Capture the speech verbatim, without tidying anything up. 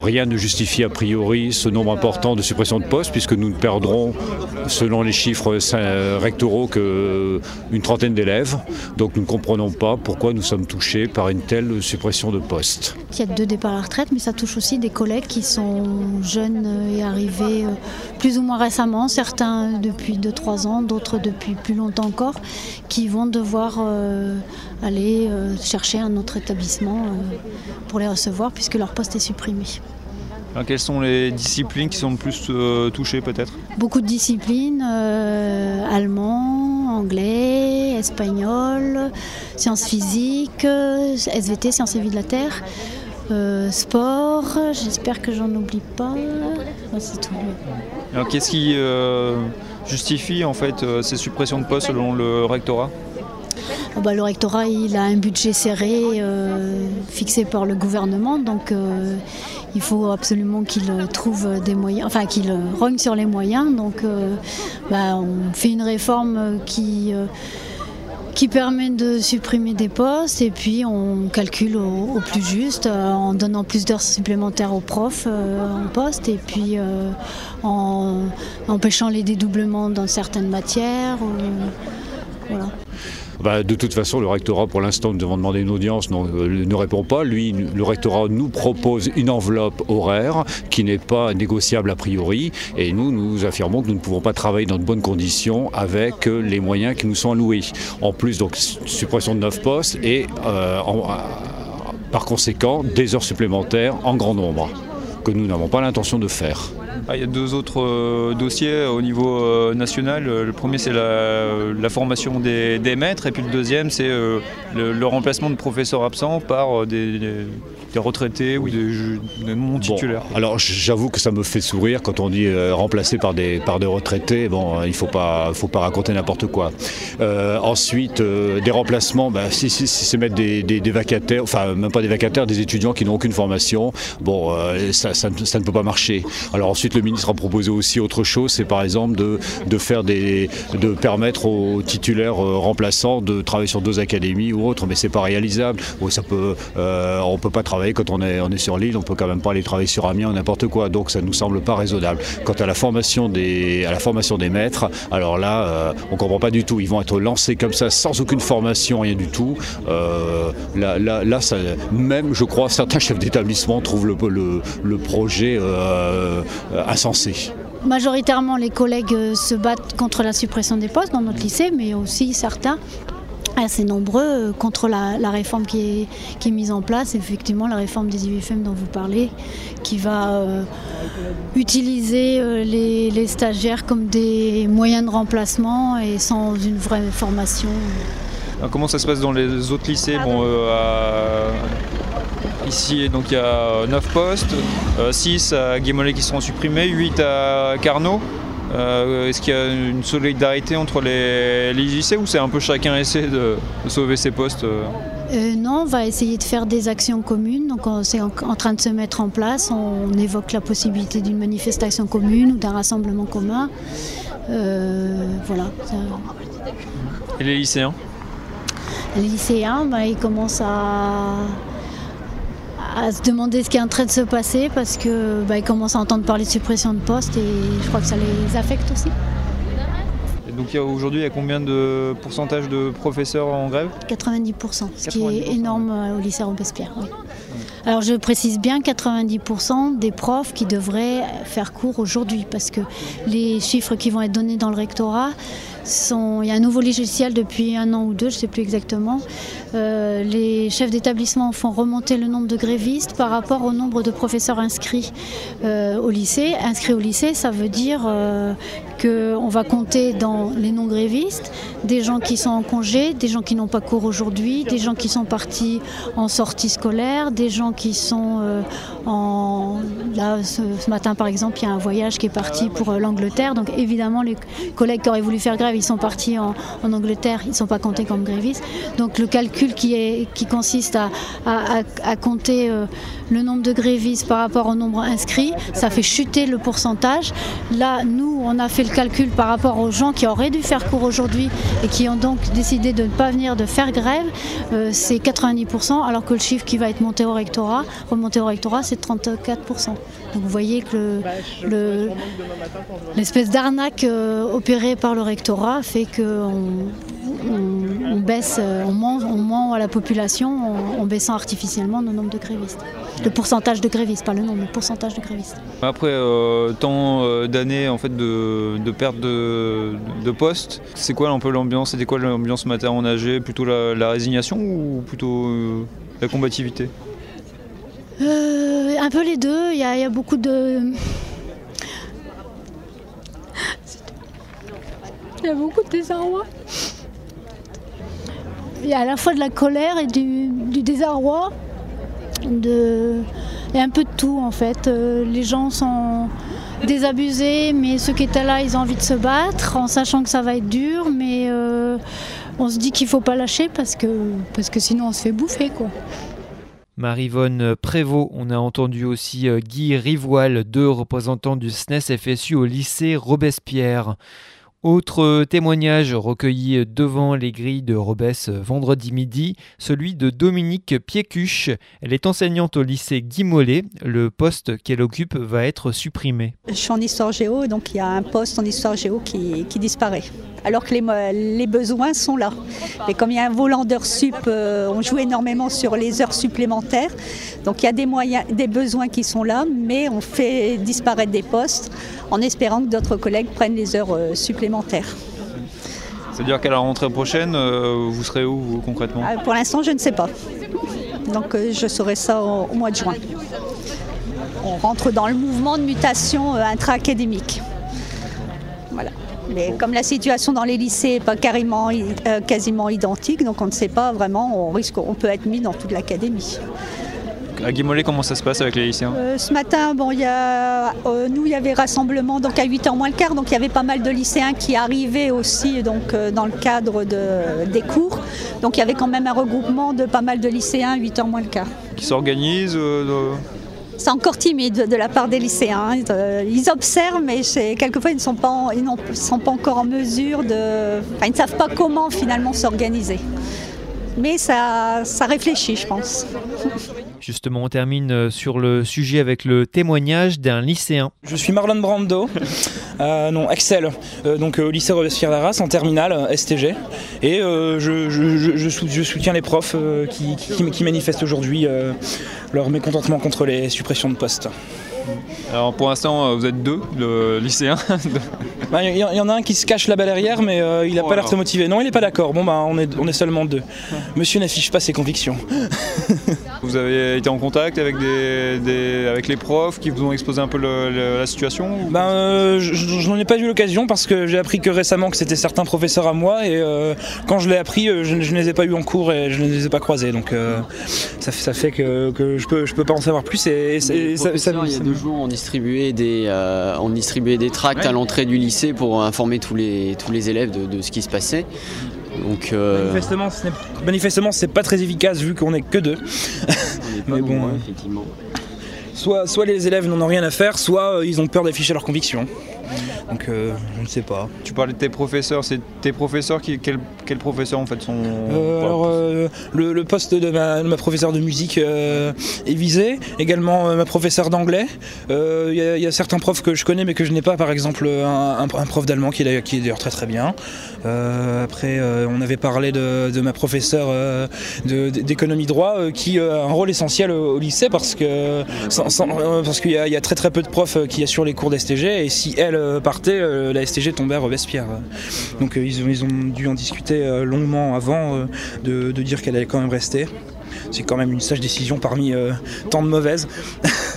Rien ne justifie a priori ce nombre important de suppressions de postes puisque nous ne perdrons, selon les chiffres rectoraux, qu'une trentaine d'élèves. Donc nous ne comprenons pas pourquoi nous sommes touchés par une telle suppression de postes. Il y a deux départs à la retraite, mais ça touche aussi des collègues qui sont jeunes et arrivés plus ou moins récemment, certains depuis deux trois ans, d'autres depuis plus longtemps encore, qui vont devoir euh, aller euh, chercher un autre établissement euh, pour les recevoir puisque leur poste est supprimé. Alors, quelles sont les disciplines qui sont le plus euh, touchées peut-être ? Beaucoup de disciplines, euh, allemand, anglais, espagnol, sciences physiques, S V T, sciences et vie de la Terre, euh, sport, j'espère que j'en oublie pas, ouais, c'est tout. Alors qu'est-ce qui euh, justifie en fait euh, ces suppressions de postes selon le rectorat ? Oh bah, le rectorat il a un budget serré euh, fixé par le gouvernement, donc euh, il faut absolument qu'il trouve des moyens, enfin qu'il rogne sur les moyens. Donc euh, bah, on fait une réforme qui, euh, qui permet de supprimer des postes et puis on calcule au, au plus juste euh, en donnant plus d'heures supplémentaires aux profs euh, en poste et puis euh, en empêchant les dédoublements dans certaines matières. Euh, voilà. Bah, de toute façon, le rectorat, pour l'instant, nous avons demandé une audience, non, euh, ne répond pas. Lui, le rectorat nous propose une enveloppe horaire qui n'est pas négociable a priori. Et nous, nous affirmons que nous ne pouvons pas travailler dans de bonnes conditions avec euh, les moyens qui nous sont alloués. En plus, donc, suppression de neuf postes et, euh, en, euh, par conséquent, des heures supplémentaires en grand nombre, que nous n'avons pas l'intention de faire. Ah, il y a deux autres euh, dossiers au niveau euh, national. Le premier, c'est la, la formation des, des maîtres, et puis le deuxième, c'est euh, le, le remplacement de professeurs absents par euh, des, des, des retraités oui. ou des, des non-titulaires. Bon, alors j'avoue que ça me fait sourire quand on dit euh, remplacé par des, par des retraités. Bon, il ne faut pas, faut pas raconter n'importe quoi. Euh, ensuite, euh, des remplacements, bah, si, si, si c'est mettre des, des, des vacataires, enfin même pas des vacataires, des étudiants qui n'ont aucune formation, bon, euh, ça, ça, ça ne peut pas marcher. Alors ensuite, le ministre a proposé aussi autre chose, c'est par exemple de, de, faire des, de permettre aux titulaires euh, remplaçants de travailler sur deux académies ou autres, mais c'est pas réalisable. Bon, ça peut, euh, on ne peut pas travailler quand on est, on est sur l'île, on ne peut quand même pas aller travailler sur Amiens ou n'importe quoi, donc ça ne nous semble pas raisonnable. Quant à la formation des, à la formation des maîtres, alors là, euh, on ne comprend pas du tout. Ils vont être lancés comme ça, sans aucune formation, rien du tout. Euh, là, là, là ça, même, je crois, certains chefs d'établissement trouvent le, le, le projet euh, insensé. Majoritairement, les collègues se battent contre la suppression des postes dans notre lycée, mais aussi certains, assez nombreux, contre la, la réforme qui est, qui est mise en place, effectivement la réforme des I U F M dont vous parlez, qui va euh, utiliser euh, les, les stagiaires comme des moyens de remplacement et sans une vraie formation. Alors, comment ça se passe dans les autres lycées? Bon, euh, à... Ici, donc, il y a neuf postes, euh, six à Guémollet qui seront supprimés, huit à Carnot. Euh, est-ce qu'il y a une solidarité entre les, les lycées ou c'est un peu chacun essaie de, de sauver ses postes euh Euh, non, on va essayer de faire des actions communes. Donc, on, c'est en, en train de se mettre en place. On, on évoque la possibilité d'une manifestation commune ou d'un rassemblement commun. Euh, voilà. Ça... Et les lycéens? Les lycéens, bah, ils commencent à... à se demander ce qui est en train de se passer parce qu'ils bah, commencent à entendre parler de suppression de postes et je crois que ça les affecte aussi. Et donc il y a, aujourd'hui, il y a combien de pourcentage de professeurs en grève? quatre-vingt-dix pour cent, ce quatre-vingt-dix pour cent. Qui est énorme au lycée Robespierre. Oui. Alors je précise bien quatre-vingt-dix pour cent des profs qui devraient faire cours aujourd'hui parce que les chiffres qui vont être donnés dans le rectorat, sont... il y a un nouveau logiciel depuis un an ou deux, je ne sais plus exactement. Euh, les chefs d'établissement font remonter le nombre de grévistes par rapport au nombre de professeurs inscrits euh, au lycée. Inscrits au lycée, ça veut dire euh, qu'on va compter dans les non-grévistes des gens qui sont en congé, des gens qui n'ont pas cours aujourd'hui, des gens qui sont partis en sortie scolaire, des gens qui sont euh, en, là, ce, ce matin par exemple, il y a un voyage qui est parti pour euh, l'Angleterre. Donc évidemment, les collègues qui auraient voulu faire grève, ils sont partis en, en Angleterre, ils ne sont pas comptés comme grévistes. Donc le calcul qui, est, qui consiste à, à, à, à compter euh, le nombre de grévistes par rapport au nombre inscrit, ça fait chuter le pourcentage. Là, nous, on a fait le calcul par rapport aux gens qui auraient dû faire cours aujourd'hui et qui ont donc décidé de ne pas venir, de faire grève. Euh, c'est quatre-vingt-dix pour cent, alors que le chiffre qui va être monté au rectorat, remonté au rectorat, c'est trente-quatre pour cent. Donc vous voyez que le, le, l'espèce d'arnaque euh, opérée par le rectorat fait qu'on on, on baisse, on ment, on ment à la population en, en baissant artificiellement le nombre de grévistes. Le pourcentage de grévistes, pas le nombre, le pourcentage de grévistes. Après euh, tant euh, d'années en fait, de, de perte de, de poste, c'est quoi un peu l'ambiance? C'était quoi l'ambiance ce matin en A G? Plutôt la, la résignation ou plutôt euh, la combativité? euh, Un peu les deux, il y, y a beaucoup de... Il y a beaucoup de désarroi. Il y a à la fois de la colère et du, du désarroi. De... Il y a un peu de tout en fait. Euh, les gens sont désabusés, mais ceux qui étaient là, ils ont envie de se battre, en sachant que ça va être dur, mais euh, on se dit qu'il ne faut pas lâcher parce que, parce que sinon on se fait bouffer, quoi. Marie-Vonne Prévost, on a entendu aussi Guy Rivoal, deux représentants du S N E S F S U au lycée Robespierre. Autre témoignage recueilli devant les grilles de Robès vendredi midi, celui de Dominique Piécuche. Elle est enseignante au lycée Guy Mollet. Le poste qu'elle occupe va être supprimé. Je suis en histoire géo, donc il y a un poste en histoire géo qui, qui disparaît. Alors que les, les besoins sont là. Et comme il y a un volant d'heures sup, euh, on joue énormément sur les heures supplémentaires. Donc il y a des moyens, des besoins qui sont là, mais on fait disparaître des postes en espérant que d'autres collègues prennent les heures euh, supplémentaires. C'est-à-dire qu'à la rentrée prochaine, euh, vous serez où vous, concrètement? euh, Pour l'instant, je ne sais pas. Donc euh, je saurai ça au, au mois de juin. On rentre dans le mouvement de mutation euh, intra-académique. Voilà. Mais comme la situation dans les lycées n'est pas carrément, euh, quasiment identique, donc on ne sait pas vraiment, on risque, on peut être mis dans toute l'académie. À Guy Mollet, comment ça se passe avec les lycéens? euh, Ce matin, bon, y a, euh, nous, il y avait rassemblement donc à huit heures moins le quart, donc il y avait pas mal de lycéens qui arrivaient aussi donc, euh, dans le cadre de, des cours. Donc il y avait quand même un regroupement de pas mal de lycéens à huit heures moins le quart. Qui s'organisent euh, de... C'est encore timide de la part des lycéens. Ils observent, mais c'est, quelquefois ils ne sont pas, en, ils ne sont pas encore en mesure de... Enfin, ils ne savent pas comment finalement s'organiser. Mais ça, ça réfléchit, je pense. Justement, on termine sur le sujet avec le témoignage d'un lycéen. Je suis Marlon Brando, euh, non, Axel, euh, donc euh, au lycée Robespierre d'Arras, en terminale, S T G. Et euh, je, je, je, je soutiens les profs euh, qui, qui, qui manifestent aujourd'hui euh, leur mécontentement contre les suppressions de postes. Alors pour l'instant, vous êtes deux, le lycéen. Il bah, y, y en a un qui se cache là-bas derrière, mais euh, il n'a oh pas l'air très motivé. Non, il n'est pas d'accord. Bon, bah, on est, on est seulement deux. Monsieur n'affiche pas ses convictions. Vous avez été en contact avec, des, des, avec les profs qui vous ont exposé un peu le, le, la situation? Ben, euh, je n'en ai pas eu l'occasion parce que j'ai appris que récemment que c'était certains professeurs à moi et euh, quand je l'ai appris, je, je ne les ai pas eu en cours et je ne les ai pas croisés. Donc euh, ça, ça fait que, que je ne peux, je peux pas en savoir plus. Et, et, et ça, ça, il y a deux jours, on distribuait des, euh, on distribuait des tracts ouais. à l'entrée du lycée pour informer tous les, tous les élèves de, de ce qui se passait. Donc, euh... Manifestement, ce n'est, manifestement, c'est pas très efficace vu qu'on n'est que deux. Mais bon, nombreux, effectivement. Soit, soit les élèves n'en ont rien à faire, soit euh, ils ont peur d'afficher leurs convictions. Donc euh, je ne sais pas. Tu parlais de tes professeurs, c'est tes professeurs qui quels quel professeurs en fait sont euh, Alors euh, le, le poste de ma, de ma professeure de musique euh, est visé, également euh, ma professeure d'anglais. Il euh, y, y a certains profs que je connais mais que je n'ai pas, par exemple un, un, un prof d'allemand qui est, qui est d'ailleurs très très bien. Euh, après euh, on avait parlé de, de ma professeure euh, de, d'économie droit euh, qui a un rôle essentiel au, au lycée parce que sans, sans, euh, parce qu'il y a, y a très très peu de profs qui assurent les cours d'S T G et si elle partait, euh, la S T G tombait à Robespierre. Donc euh, ils, ont, ils ont dû en discuter euh, longuement avant euh, de, de dire qu'elle allait quand même rester. C'est quand même une sage décision parmi euh, tant de mauvaises.